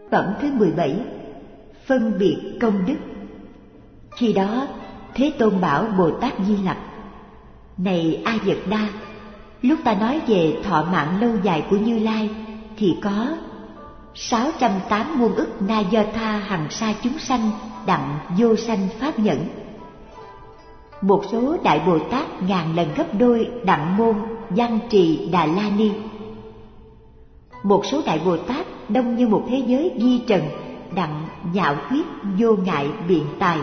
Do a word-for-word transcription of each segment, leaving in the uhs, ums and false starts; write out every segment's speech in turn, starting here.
Phẩm thứ mười bảy. Phân biệt công đức. Khi đó Thế Tôn bảo Bồ Tát Di Lặc: Này A Dật Đa, lúc ta nói về thọ mạng lâu dài của Như Lai thì có sáu trăm tám muôn ức na do tha hằng sa chúng sanh đặng vô sanh pháp nhẫn. Một số Đại Bồ Tát ngàn lần gấp đôi đặng môn văn trì Đà La Ni. Một số Đại Bồ Tát đông như một thế giới vi trần đặng nhạo thuyết vô ngại biện tài.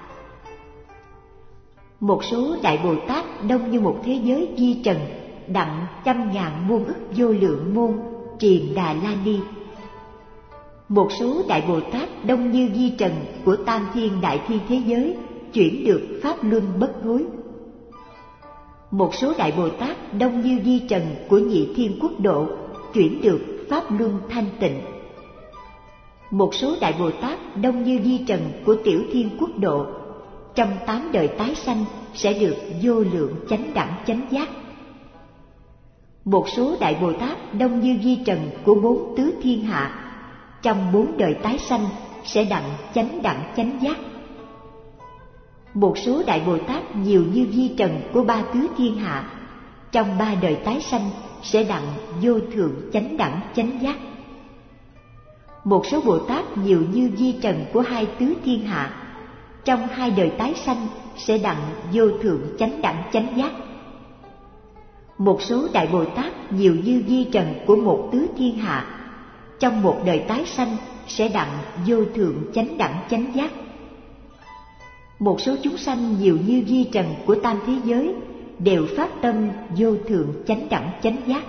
Một số Đại Bồ Tát đông như một thế giới vi trần đặng trăm ngàn muôn ức vô lượng môn triền Đà La Ni. Một số Đại Bồ Tát đông như vi trần của tam thiên đại thiên thế giới chuyển được pháp luân bất hối. Một số Đại Bồ Tát đông như vi trần của nhị thiên quốc độ chuyển được pháp luân thanh tịnh. Một số Đại Bồ Tát đông như vi trần của tiểu thiên quốc độ trong tám đời tái sanh sẽ được vô lượng chánh đẳng chánh giác. Một số Đại Bồ Tát đông như vi trần của bốn tứ thiên hạ trong bốn đời tái sanh sẽ đặng chánh đẳng chánh giác. Một số Đại Bồ Tát nhiều như vi trần của ba tứ thiên hạ trong ba đời tái sanh sẽ đặng vô thượng chánh đẳng chánh giác. Một số Bồ Tát nhiều như vi trần của hai tứ thiên hạ trong hai đời tái sanh sẽ đặng vô thượng chánh đẳng chánh giác. Một số Đại Bồ Tát nhiều như vi trần của một tứ thiên hạ trong một đời tái sanh sẽ đặng vô thượng chánh đẳng chánh giác. Một số chúng sanh nhiều như vi trần của tam thế giới đều phát tâm vô thượng chánh đẳng chánh giác.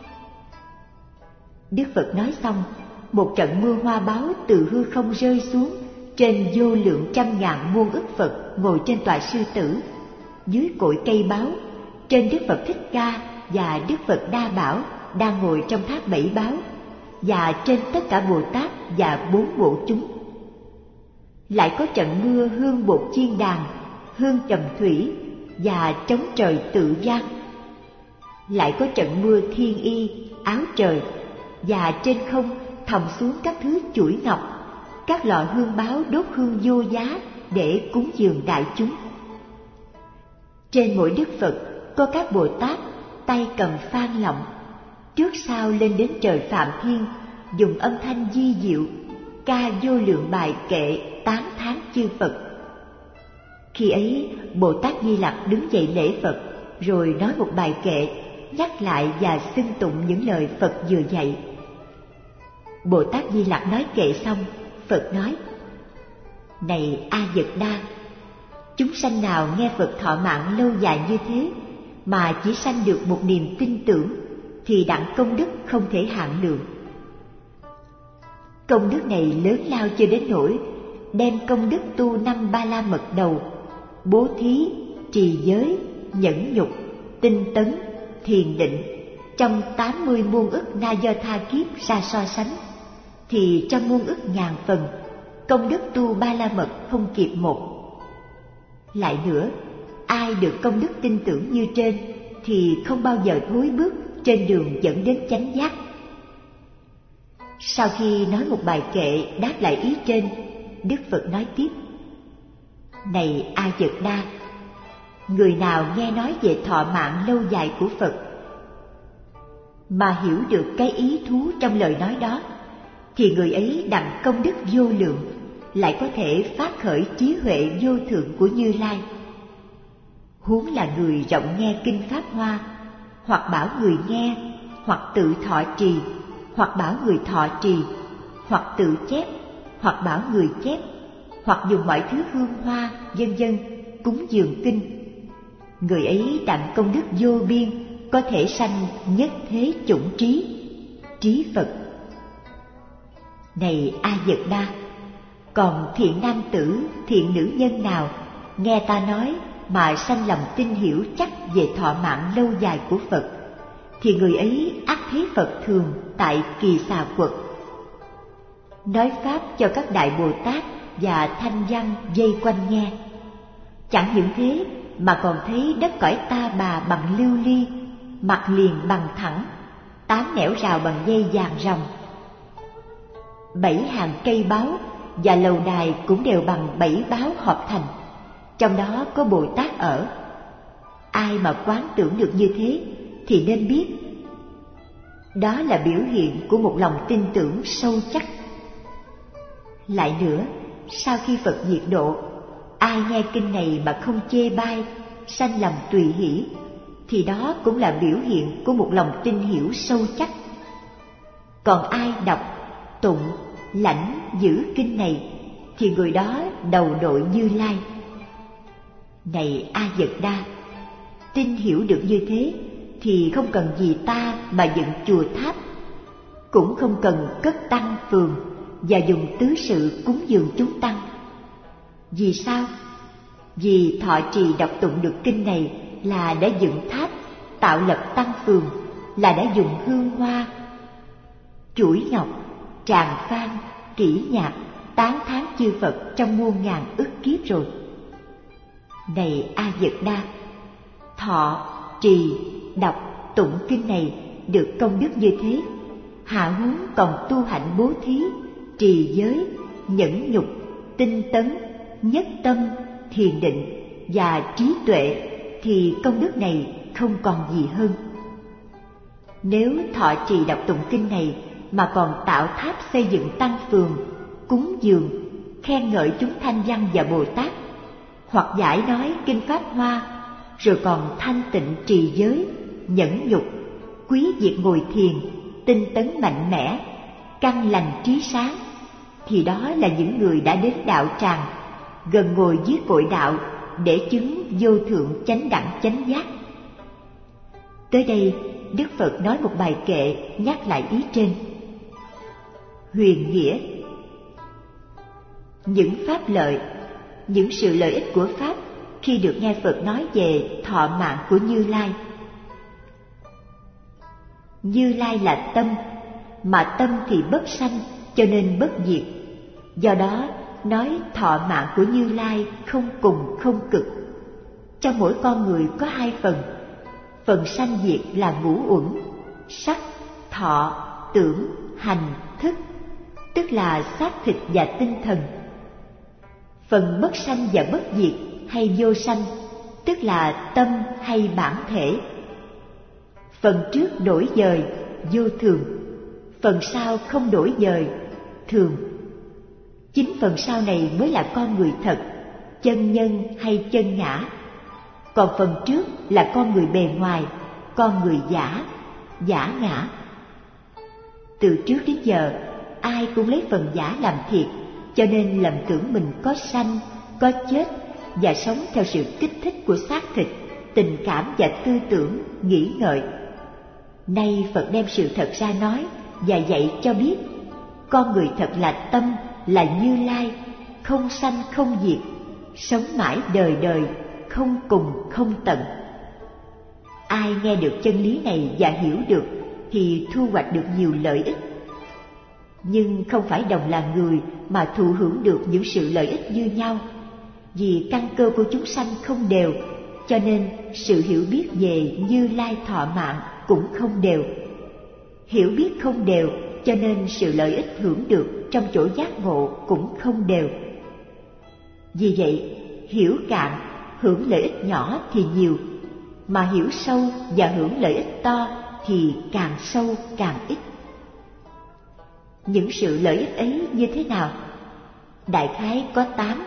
Đức Phật nói xong, một trận mưa hoa báo từ hư không rơi xuống trên vô lượng trăm ngàn muôn ức Phật ngồi trên tọa sư tử, dưới cội cây báo, trên Đức Phật Thích Ca và Đức Phật Đa Bảo đang ngồi trong tháp bảy báo, và trên tất cả Bồ Tát và bốn bộ chúng. Lại có trận mưa hương bột chiên đàn, hương trầm thủy và trống trời tự vang. Lại có trận mưa thiên y, áo trời, và trên không thòng xuống các thứ chuỗi ngọc, các lò hương báo đốt hương vô giá để cúng dường đại chúng. Trên mỗi Đức Phật có các Bồ Tát tay cầm phan lọng, trước sau lên đến trời Phạm Thiên, dùng âm thanh di diệu ca vô lượng bài kệ tán thán chư Phật. Khi ấy Bồ Tát Di Lặc đứng dậy lễ Phật, rồi nói một bài kệ, nhắc lại và xưng tụng những lời Phật vừa dạy. Bồ Tát Di Lặc nói kệ xong, Phật nói: Này A Dật Đa, chúng sanh nào nghe Phật thọ mạng lâu dài như thế mà chỉ sanh được một niềm tin tưởng thì đặng công đức không thể hạn lượng. Công đức này lớn lao cho đến nỗi đem công đức tu năm ba la mật đầu, bố thí, trì giới, nhẫn nhục, tinh tấn, thiền định trong tám mươi muôn ức na do tha kiếp ra so sánh, thì trong muôn ức ngàn phần công đức tu ba la mật không kịp một. Lại nữa, ai được công đức tin tưởng như trên thì không bao giờ thối bước trên đường dẫn đến chánh giác. Sau khi nói một bài kệ đáp lại ý trên, Đức Phật nói tiếp: Này A Dật Đa, người nào nghe nói về thọ mạng lâu dài của Phật mà hiểu được cái ý thú trong lời nói đó, thì người ấy đặng công đức vô lượng, lại có thể phát khởi trí huệ vô thượng của Như Lai. Huống là người rộng nghe kinh Pháp Hoa, hoặc bảo người nghe, hoặc tự thọ trì, hoặc bảo người thọ trì, hoặc tự chép, hoặc bảo người chép, hoặc dùng mọi thứ hương hoa, vân vân cúng dường kinh. Người ấy đặng công đức vô biên, có thể sanh nhất thế chủng trí, trí Phật. Này A Dật Đa, còn thiện nam tử, thiện nữ nhân nào nghe ta nói mà sanh lòng tin hiểu chắc về thọ mạng lâu dài của Phật, thì người ấy ắt thấy Phật thường tại Kỳ Xà Quật, nói pháp cho các đại Bồ Tát và thanh văn vây quanh nghe. Chẳng những thế mà còn thấy đất cõi ta bà bằng lưu ly, mặt liền bằng thẳng, tám nẻo rào bằng dây vàng ròng. bảy hàng cây báu và lầu đài cũng đều bằng bảy báu hợp thành, trong đó có Bồ Tát ở. Ai mà quán tưởng được như thế thì nên biết đó là biểu hiện của một lòng tin tưởng sâu chắc. Lại nữa, sau khi Phật diệt độ, ai nghe kinh này mà không chê bai, sanh lòng tùy hỷ, thì đó cũng là biểu hiện của một lòng tin hiểu sâu chắc. Còn ai đọc, tụng, lãnh, giữ kinh này, thì người đó đầu đội Như Lai. Này A Dật Đa, tin hiểu được như thế thì không cần gì ta mà dựng chùa tháp, cũng không cần cất tăng phường và dùng tứ sự cúng dường chúng tăng. Vì sao? Vì thọ trì đọc tụng được kinh này là đã dựng tháp, tạo lập tăng phường, là đã dùng hương hoa, chuỗi ngọc, tràng phan, kỹ nhạc tán thán chư Phật trong muôn ngàn ức kiếp rồi. Này A Dật Đa, thọ, trì, đọc, tụng kinh này được công đức như thế, hạ huống còn tu hạnh bố thí, trì giới, nhẫn nhục, tinh tấn, nhất tâm, thiền định và trí tuệ, thì công đức này không còn gì hơn. Nếu thọ trì đọc tụng kinh này mà còn tạo tháp xây dựng tăng phường, cúng dường, khen ngợi chúng thanh văn và Bồ Tát, hoặc giải nói kinh Pháp Hoa, rồi còn thanh tịnh trì giới, nhẫn nhục, quý việc ngồi thiền, tinh tấn mạnh mẽ, căn lành trí sáng, thì đó là những người đã đến đạo tràng, gần ngồi dưới cội đạo để chứng vô thượng chánh đẳng chánh giác. Tới đây, Đức Phật nói một bài kệ nhắc lại ý trên. Huyền nghĩa: những pháp lợi, những sự lợi ích của Pháp khi được nghe Phật nói về thọ mạng của Như Lai. Như Lai là tâm, mà tâm thì bất sanh cho nên bất diệt. Do đó, nói thọ mạng của Như Lai không cùng không cực. Trong mỗi con người có hai phần. Phần sanh diệt là ngũ uẩn, sắc, thọ, tưởng, hành, thức, tức là xác thịt và tinh thần. Phần bất sanh và bất diệt hay vô sanh, tức là tâm hay bản thể. Phần trước đổi dời, vô thường. Phần sau không đổi dời, thường. Chính phần sau này mới là con người thật, chân nhân hay chân ngã. Còn phần trước là con người bề ngoài, con người giả, giả ngã. Từ trước đến giờ, ai cũng lấy phần giả làm thiệt, cho nên lầm tưởng mình có sanh, có chết và sống theo sự kích thích của xác thịt, tình cảm và tư tưởng, nghĩ ngợi. Nay Phật đem sự thật ra nói và dạy cho biết, con người thật là tâm, là Như Lai, không sanh không diệt, sống mãi đời đời, không cùng không tận. Ai nghe được chân lý này và hiểu được thì thu hoạch được nhiều lợi ích. Nhưng không phải đồng là người mà thụ hưởng được những sự lợi ích như nhau. Vì căn cơ của chúng sanh không đều, cho nên sự hiểu biết về Như Lai thọ mạng cũng không đều. Hiểu biết không đều, cho nên sự lợi ích hưởng được trong chỗ giác ngộ cũng không đều. Vì vậy, hiểu cạn, hưởng lợi ích nhỏ thì nhiều, mà hiểu sâu và hưởng lợi ích to thì càng sâu càng ít. Những sự lợi ích ấy như thế nào? Đại khái có tám.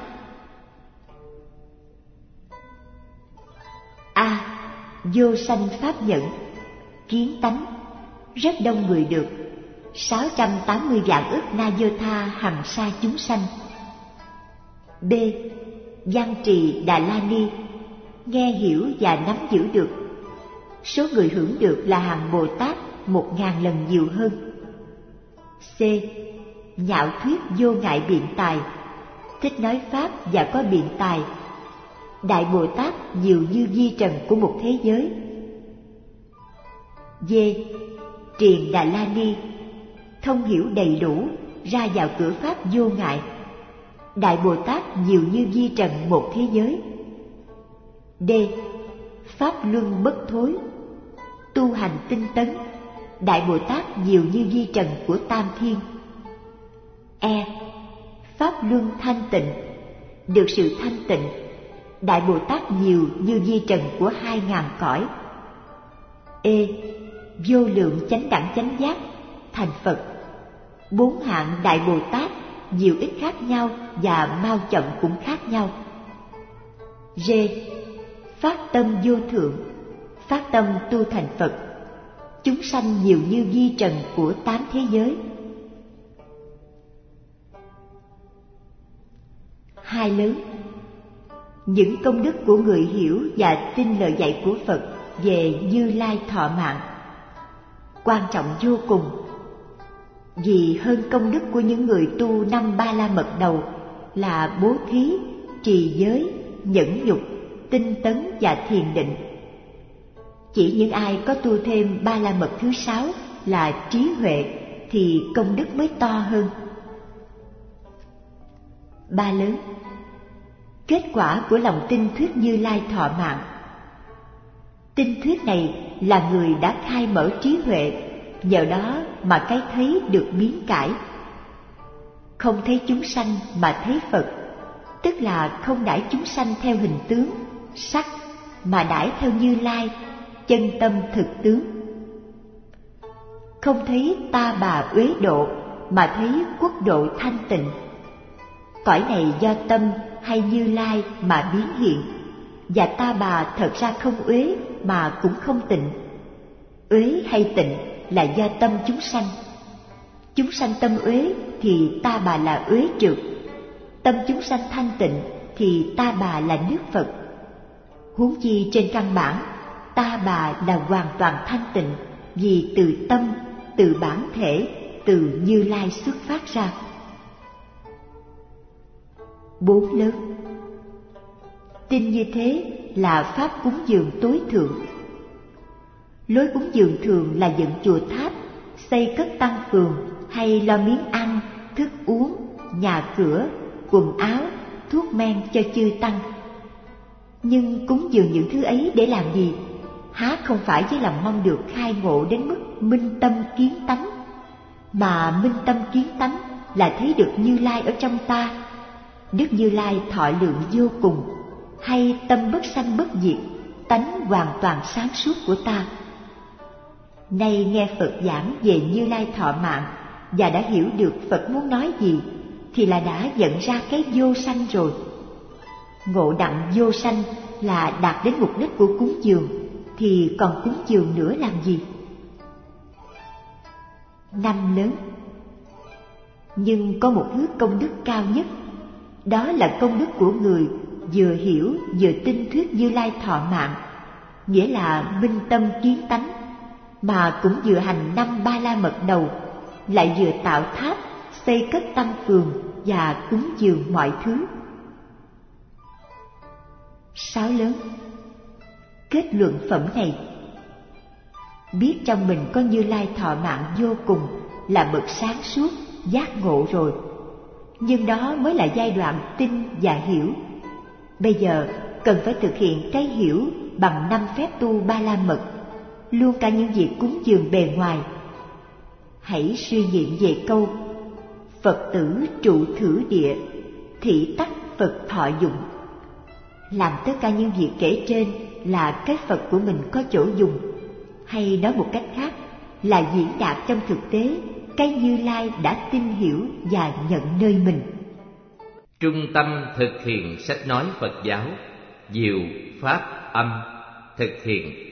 A. Vô sanh pháp nhẫn, kiến tánh, rất đông người được, sáu trăm tám mươi vạn ức na dơ tha hằng sa chúng sanh. B. Văn trì Đà La Ni, nghe hiểu và nắm giữ được, số người hưởng được là hàng Bồ Tát một ngàn lần nhiều hơn. C. Nhạo thuyết vô ngại biện tài, thích nói pháp và có biện tài, Đại Bồ Tát nhiều như vi trần của một thế giới. D. Triền Đà La Ni, thông hiểu đầy đủ, ra vào cửa pháp vô ngại, Đại Bồ Tát nhiều như vi trần một thế giới. D. Pháp luân bất thối, tu hành tinh tấn, Đại Bồ Tát nhiều như vi trần của tam thiên. E. Pháp luân thanh tịnh. Được sự thanh tịnh, Đại Bồ Tát nhiều như vi trần của hai ngàn cõi. E. Vô lượng chánh đẳng chánh giác, thành Phật. Bốn hạng Đại Bồ Tát nhiều ít khác nhau và mau chậm cũng khác nhau. G. Phát tâm vô thượng, phát tâm tu thành Phật. Chúng sanh nhiều như vi trần của tám thế giới. Hai lớn. Những công đức của người hiểu và tin lời dạy của Phật về Như Lai thọ mạng quan trọng vô cùng, vì hơn công đức của những người tu năm ba la mật đầu là bố thí, trì giới, nhẫn nhục, tinh tấn và thiền định. Chỉ những ai có tu thêm ba la mật thứ sáu là trí huệ thì công đức mới to hơn. Ba lớn. Kết quả của lòng tin thuyết Như Lai thọ mạng. Tin thuyết này là người đã khai mở trí huệ, nhờ đó mà cái thấy được biến cải. Không thấy chúng sanh mà thấy Phật, tức là không đãi chúng sanh theo hình tướng, sắc, mà đãi theo Như Lai, chân tâm thực tướng. Không thấy ta bà uế độ, mà thấy quốc độ thanh tịnh. Cõi này do tâm hay Như Lai mà biến hiện, và ta bà thật ra không uế mà cũng không tịnh. Uế hay tịnh là do tâm chúng sanh. Chúng sanh tâm uế thì ta bà là uế trượt. Tâm chúng sanh thanh tịnh thì ta bà là nước Phật. Huống chi trên căn bản, ta bà là hoàn toàn thanh tịnh, vì từ tâm, từ bản thể, từ Như Lai xuất phát ra. Bốn lớn. Tin như thế là pháp cúng dường tối thượng. Lối cúng dường thường là dựng chùa tháp, xây cất tăng phường, hay lo miếng ăn, thức uống, nhà cửa, quần áo, thuốc men cho chư tăng. Nhưng cúng dường những thứ ấy để làm gì? Há không phải với lòng mong được khai ngộ đến mức minh tâm kiến tánh, mà minh tâm kiến tánh là thấy được Như Lai ở trong ta. Đức Như Lai thọ lượng vô cùng, hay tâm bất sanh bất diệt, tánh hoàn toàn sáng suốt của ta. Nay nghe Phật giảng về Như Lai thọ mạng và đã hiểu được Phật muốn nói gì, thì là đã nhận ra cái vô sanh rồi. Ngộ đặng vô sanh là đạt đến mục đích của cúng dường, thì còn cúng dường nữa làm gì? Năm lớn. Nhưng có một thứ công đức cao nhất, đó là công đức của người vừa hiểu vừa tin thuyết Như Lai thọ mạng, nghĩa là minh tâm kiến tánh, mà cũng vừa hành năm ba la mật đầu, lại vừa tạo tháp, xây cất tăng phường và cúng dường mọi thứ. Sáu lớn. Kết luận phẩm này. Biết trong mình có Như Lai thọ mạng vô cùng là bậc sáng suốt, giác ngộ rồi. Nhưng đó mới là giai đoạn tin và hiểu. Bây giờ cần phải thực hiện cái hiểu bằng năm phép tu ba la mật, luôn cả những việc cúng dường bề ngoài. Hãy suy nghiệm về câu Phật tử trụ thử địa, thị tắc Phật thọ dụng. Làm tất cả những việc kể trên là cái Phật của mình có chỗ dùng, hay nói một cách khác là diễn đạt trong thực tế cái Như Lai đã tin hiểu và nhận nơi mình. Trung tâm thực hiện sách nói Phật giáo, diệu pháp âm, thực hiện